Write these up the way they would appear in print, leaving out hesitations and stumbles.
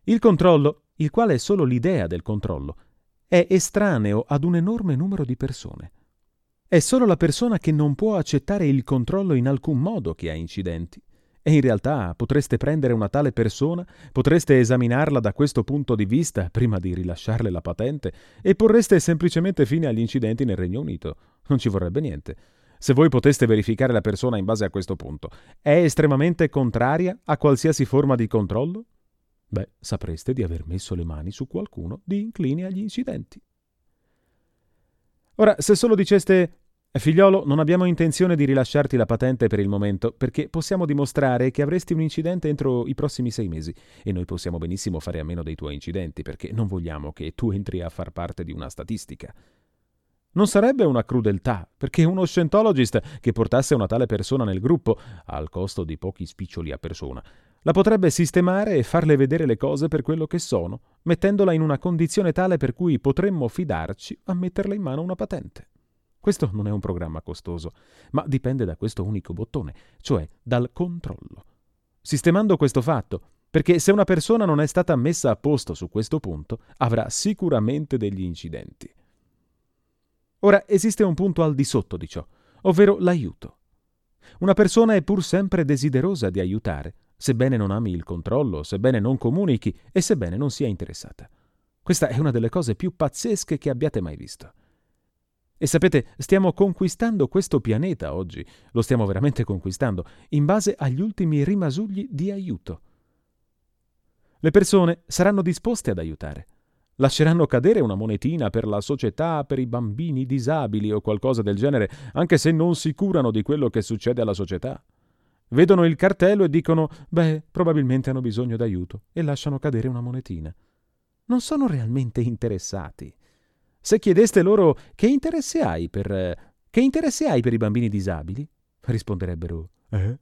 Il controllo, il quale è solo l'idea del controllo, è estraneo ad un enorme numero di persone. È solo la persona che non può accettare il controllo in alcun modo che ha incidenti. E in realtà potreste prendere una tale persona, potreste esaminarla da questo punto di vista prima di rilasciarle la patente e porreste semplicemente fine agli incidenti nel Regno Unito. Non ci vorrebbe niente. Se voi poteste verificare la persona in base a questo punto, è estremamente contraria a qualsiasi forma di controllo? Beh, sapreste di aver messo le mani su qualcuno di incline agli incidenti. Ora, se solo diceste: figliolo, non abbiamo intenzione di rilasciarti la patente per il momento, perché possiamo dimostrare che avresti un incidente entro i prossimi 6 mesi, e noi possiamo benissimo fare a meno dei tuoi incidenti, perché non vogliamo che tu entri a far parte di una statistica. Non sarebbe una crudeltà, perché uno Scientologist che portasse una tale persona nel gruppo, al costo di pochi spiccioli a persona, la potrebbe sistemare e farle vedere le cose per quello che sono, mettendola in una condizione tale per cui potremmo fidarci a metterle in mano una patente. Questo non è un programma costoso, ma dipende da questo unico bottone, cioè dal controllo. Sistemando questo fatto, perché se una persona non è stata messa a posto su questo punto, avrà sicuramente degli incidenti. Ora, esiste un punto al di sotto di ciò, ovvero l'aiuto. Una persona è pur sempre desiderosa di aiutare, sebbene non ami il controllo, sebbene non comunichi e sebbene non sia interessata. Questa è una delle cose più pazzesche che abbiate mai visto. E sapete, stiamo conquistando questo pianeta oggi, lo stiamo veramente conquistando, in base agli ultimi rimasugli di aiuto. Le persone saranno disposte ad aiutare. Lasceranno cadere una monetina per la società, per i bambini disabili o qualcosa del genere, anche se non si curano di quello che succede alla società. Vedono il cartello e dicono: beh, probabilmente hanno bisogno d'aiuto, e lasciano cadere una monetina. Non sono realmente interessati. Se chiedeste loro: che interesse hai per i bambini disabili? Risponderebbero: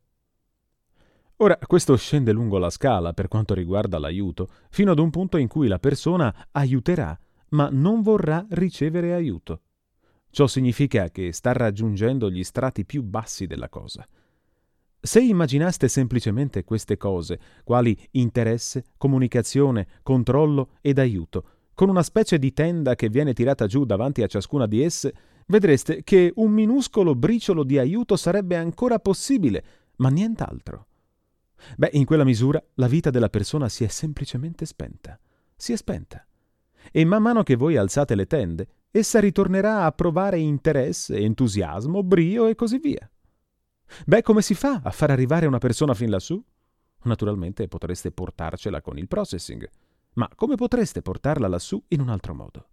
Ora, questo scende lungo la scala per quanto riguarda l'aiuto, fino ad un punto in cui la persona aiuterà, ma non vorrà ricevere aiuto. Ciò significa che sta raggiungendo gli strati più bassi della cosa. Se immaginaste semplicemente queste cose, quali interesse, comunicazione, controllo ed aiuto, con una specie di tenda che viene tirata giù davanti a ciascuna di esse, vedreste che un minuscolo briciolo di aiuto sarebbe ancora possibile, ma nient'altro. Beh, in quella misura la vita della persona si è semplicemente spenta. Si è spenta. E man mano che voi alzate le tende, essa ritornerà a provare interesse, entusiasmo, brio e così via. Beh, come si fa a far arrivare una persona fin lassù? Naturalmente potreste portarcela con il processing, ma come potreste portarla lassù in un altro modo?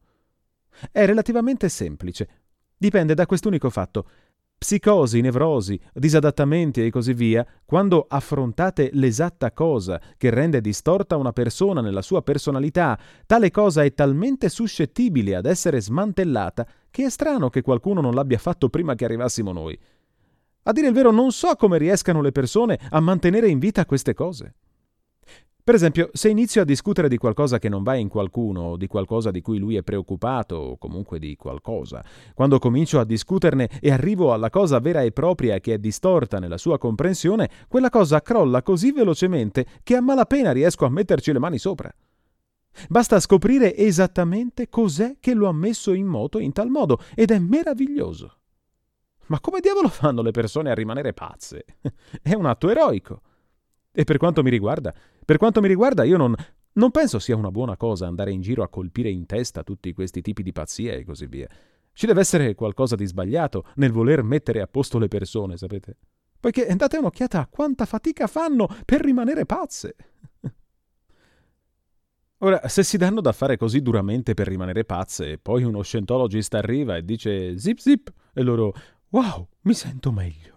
È relativamente semplice. Dipende da quest'unico fatto. Psicosi, nevrosi, disadattamenti e così via, quando affrontate l'esatta cosa che rende distorta una persona nella sua personalità, tale cosa è talmente suscettibile ad essere smantellata che è strano che qualcuno non l'abbia fatto prima che arrivassimo noi. A dire il vero, non so come riescano le persone a mantenere in vita queste cose. Per esempio, se inizio a discutere di qualcosa che non va in qualcuno, o di qualcosa di cui lui è preoccupato, o comunque di qualcosa, quando comincio a discuterne e arrivo alla cosa vera e propria che è distorta nella sua comprensione, quella cosa crolla così velocemente che a malapena riesco a metterci le mani sopra. Basta scoprire esattamente cos'è che lo ha messo in moto in tal modo, ed è meraviglioso. Ma come diavolo fanno le persone a rimanere pazze? È un atto eroico. E per quanto mi riguarda, io non penso sia una buona cosa andare in giro a colpire in testa tutti questi tipi di pazzia e così via. Ci deve essere qualcosa di sbagliato nel voler mettere a posto le persone, sapete? Poiché date un'occhiata a quanta fatica fanno per rimanere pazze. Ora, se si danno da fare così duramente per rimanere pazze, e poi uno Scientologist arriva e dice zip zip, e loro: wow, mi sento meglio.